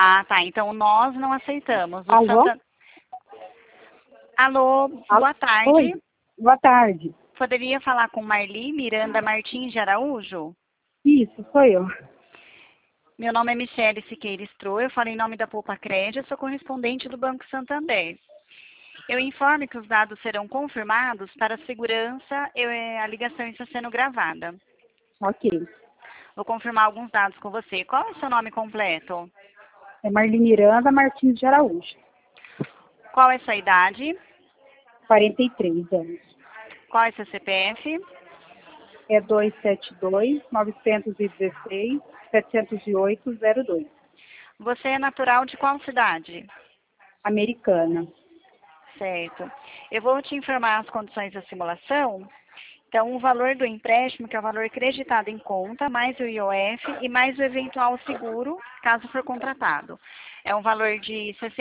Ah, tá. Então nós não aceitamos. O Alô? Alô, boa tarde. Oi, boa tarde. Poderia falar com Marli Miranda Martins de Araújo? Isso, sou eu. Meu nome é Michele Siqueira Stroh, eu falo em nome da Poupa Crédito, sou correspondente do Banco Santander. Eu informo que os dados serão confirmados para segurança e a ligação está sendo gravada. Ok. Vou confirmar alguns dados com você. Qual é o seu nome completo? É Marli Miranda Martins de Araújo. Qual é a sua idade? 43 anos. Qual é seu CPF? É 272-916-708-02. Você é natural de qual cidade? Americana. Certo. Eu vou te informar as condições da simulação. Então, o valor do empréstimo, que é o valor creditado em conta, mais o IOF e mais o eventual seguro, caso for contratado. É um valor de R$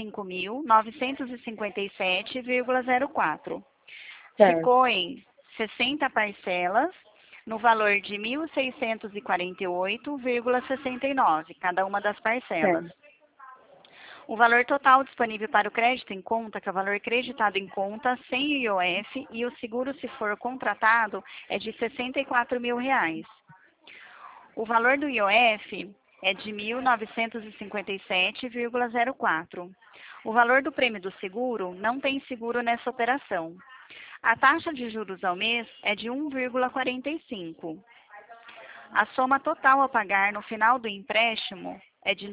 65.957,04. Certo. Ficou em 60 parcelas, no valor de R$ 1.648,69, cada uma das parcelas. Certo. O valor total disponível para o crédito em conta, que é o valor creditado em conta, sem IOF, e o seguro, se for contratado, é de R$ 64 mil. O valor do IOF é de R$ 1.957,04. O valor do prêmio do seguro não tem seguro nessa operação. A taxa de juros ao mês é de 1,45. A soma total a pagar no final do empréstimo é de R$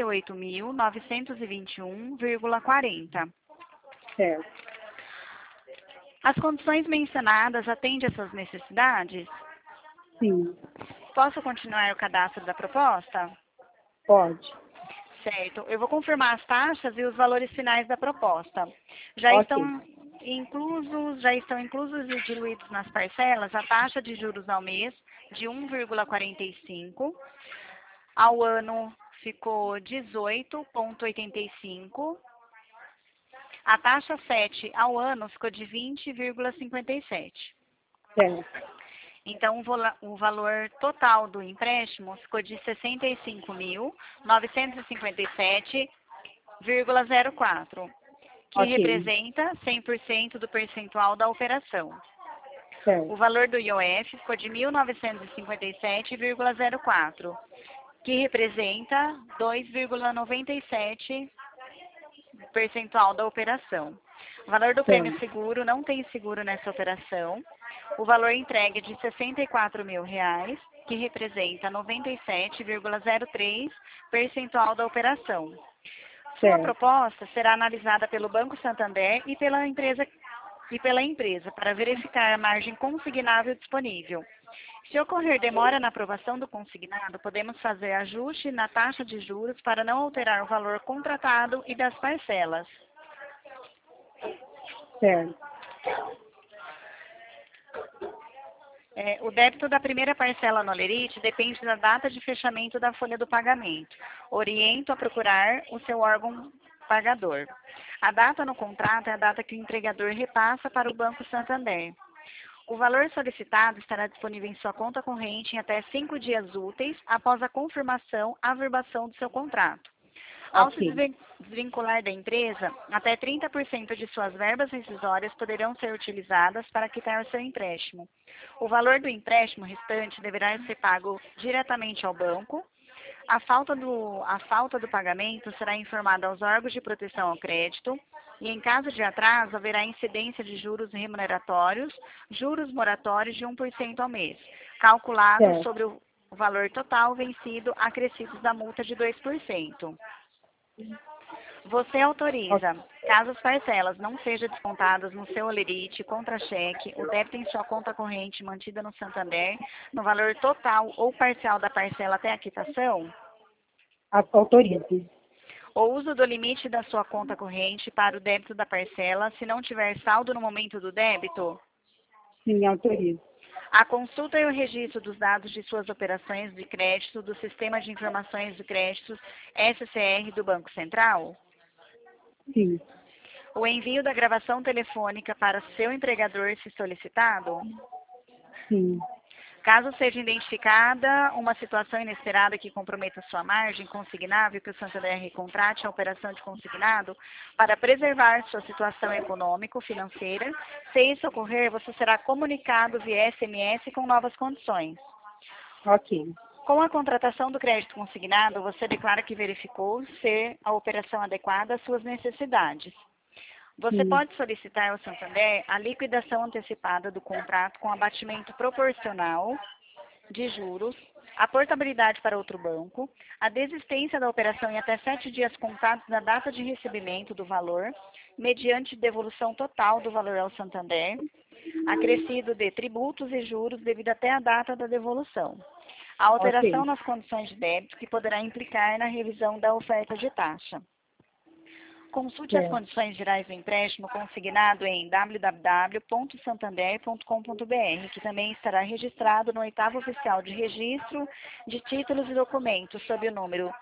98.921,40. Certo. As condições mencionadas atendem às suas necessidades? Sim. Posso continuar o cadastro da proposta? Pode. Certo. Eu vou confirmar as taxas e os valores finais da proposta. Já Ok. estão inclusos e diluídos nas parcelas a taxa de juros ao mês de 1,45. Ao ano ficou 18,85. A taxa 7 ao ano ficou de 20,57. Certo. Então, o valor total do empréstimo ficou de R$ 65.957,04, que Ok. representa 100% do percentual da operação. Certo. O valor do IOF ficou de R$ 1.957,04, que representa 2,97% da operação. O valor do prêmio seguro, não tem seguro nessa operação. O valor entregue é de R$ 64 mil, que representa 97,03% da operação. Sua proposta será analisada pelo Banco Santander e pela empresa para verificar a margem consignável disponível. Se ocorrer demora na aprovação do consignado, podemos fazer ajuste na taxa de juros para não alterar o valor contratado e das parcelas. Certo. O débito da primeira parcela no Olerite depende da data de fechamento da folha do pagamento. Oriento a procurar o seu órgão pagador. A data no contrato é a data que o empregador repassa para o Banco Santander. O valor solicitado estará disponível em sua conta corrente em até 5 dias úteis após a confirmação, averbação do seu contrato. Ao se desvincular da empresa, até 30% de suas verbas rescisórias poderão ser utilizadas para quitar o seu empréstimo. O valor do empréstimo restante deverá ser pago diretamente ao banco. A falta do pagamento será informada aos órgãos de proteção ao crédito e, em caso de atraso, haverá incidência de juros remuneratórios, juros moratórios de 1% ao mês, calculado sobre o valor total vencido, acrescidos da multa de 2%. Você autoriza, caso as parcelas não sejam descontadas no seu Olerite, contra-cheque, o débito em sua conta corrente mantida no Santander, no valor total ou parcial da parcela até a quitação? Autorize. O uso do limite da sua conta corrente para o débito da parcela, se não tiver saldo no momento do débito? Sim, autorize. A consulta e o registro dos dados de suas operações de crédito do Sistema de Informações de Créditos SCR do Banco Central? Sim. O envio da gravação telefônica para seu empregador, se solicitado? Sim. Caso seja identificada uma situação inesperada que comprometa sua margem consignável, que o Santander contrate a operação de consignado para preservar sua situação econômico-financeira. Se isso ocorrer, você será comunicado via SMS com novas condições. Ok. Com a contratação do crédito consignado, você declara que verificou ser a operação adequada às suas necessidades. Você Sim. pode solicitar ao Santander a liquidação antecipada do contrato com abatimento proporcional de juros, a portabilidade para outro banco, a desistência da operação em até 7 dias contados da data de recebimento do valor, mediante devolução total do valor ao Santander, acrescido de tributos e juros devido até a data da devolução. A alteração Ok. nas condições de débito que poderá implicar na revisão da oferta de taxa. Consulte as Certo. condições gerais do empréstimo consignado em www.santander.com.br, que também estará registrado no 8º Oficial de Registro de Títulos e Documentos, sob o número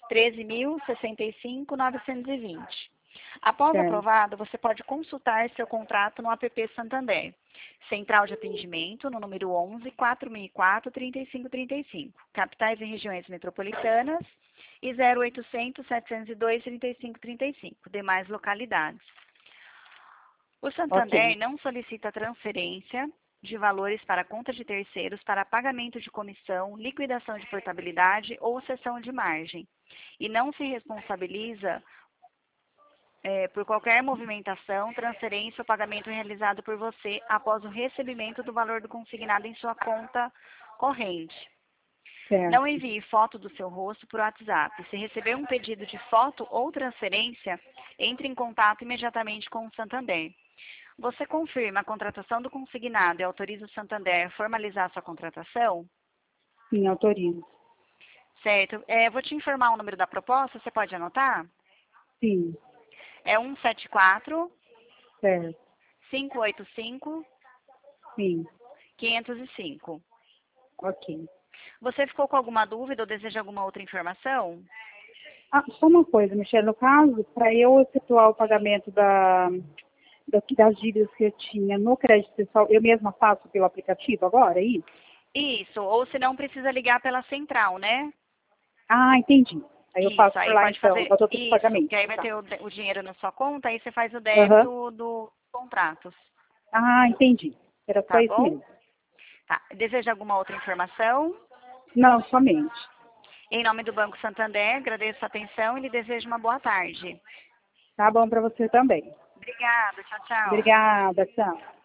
13.065.920. Após Certo. aprovado, você pode consultar seu contrato no app Santander. Central de atendimento no número 11 4004 3535, capitais e regiões metropolitanas, e 0800 702 3535, demais localidades. O Santander Ok. não solicita transferência de valores para conta de terceiros para pagamento de comissão, liquidação de portabilidade ou cessão de margem, e não se responsabiliza por qualquer movimentação, transferência ou pagamento realizado por você após o recebimento do valor do consignado em sua conta corrente. Certo. Não envie foto do seu rosto por WhatsApp. Se receber um pedido de foto ou transferência, entre em contato imediatamente com o Santander. Você confirma a contratação do consignado e autoriza o Santander a formalizar sua contratação? Sim, autorizo. Certo. Vou te informar o número da proposta, você pode anotar? Sim. É 174 Certo. 585 Sim. 505. Ok. Você ficou com alguma dúvida ou deseja alguma outra informação? Ah, só uma coisa, Michelle. No caso, para eu efetuar o pagamento das dívidas que eu tinha no crédito pessoal, eu mesma faço pelo aplicativo agora, é isso? Isso, ou se não precisa ligar pela central, né? Ah, entendi. Aí eu faço Isso, por aí lá, pode então, fazer eu tô com o isso, pagamento. que aí vai Tá. ter o dinheiro na sua conta, aí você faz o Aham. débito dos contratos, Ah, entendi. Era só tá isso bom? mesmo. Tá. Deseja alguma outra informação? Não, somente. Em nome do Banco Santander, agradeço a atenção e lhe desejo uma boa tarde. Tá bom para você também. Obrigada, tchau, tchau. Obrigada, tchau.